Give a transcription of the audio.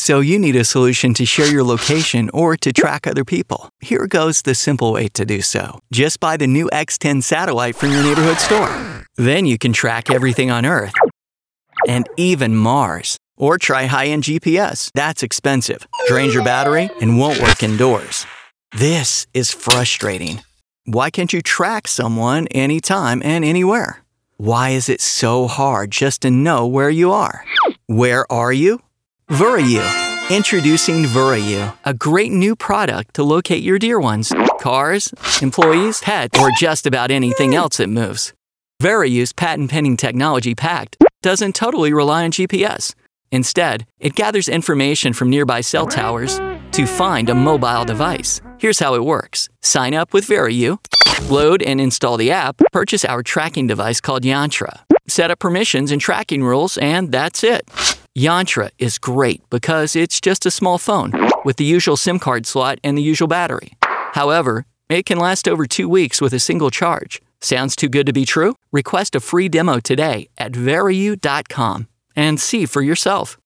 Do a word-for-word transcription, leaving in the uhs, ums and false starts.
So you need a solution to share your location or to track other people. Here goes the simple way to do so. Just buy the new X ten satellite from your neighborhood store. Then you can track everything on Earth and even Mars. Or try high-end G P S. That's expensive, drains your battery, and won't work indoors. This is frustrating. Why can't you track someone anytime and anywhere? Why is it so hard just to know where you are? Where are you? VeriU. Introducing VeriU, a great new product to locate your dear ones, cars, employees, pets, or just about anything else that moves. VeriU's patent-pending technology pact doesn't totally rely on G P S. Instead, it gathers information from nearby cell towers to find a mobile device. Here's how it works. Sign up with VeriU, load and install the app, purchase our tracking device called Yantra, set up permissions and tracking rules, and that's it. Yantra is great because it's just a small phone with the usual SIM card slot and the usual battery. However, it can last over two weeks with a single charge. Sounds too good to be true? Request a free demo today at veriu dot com and see for yourself.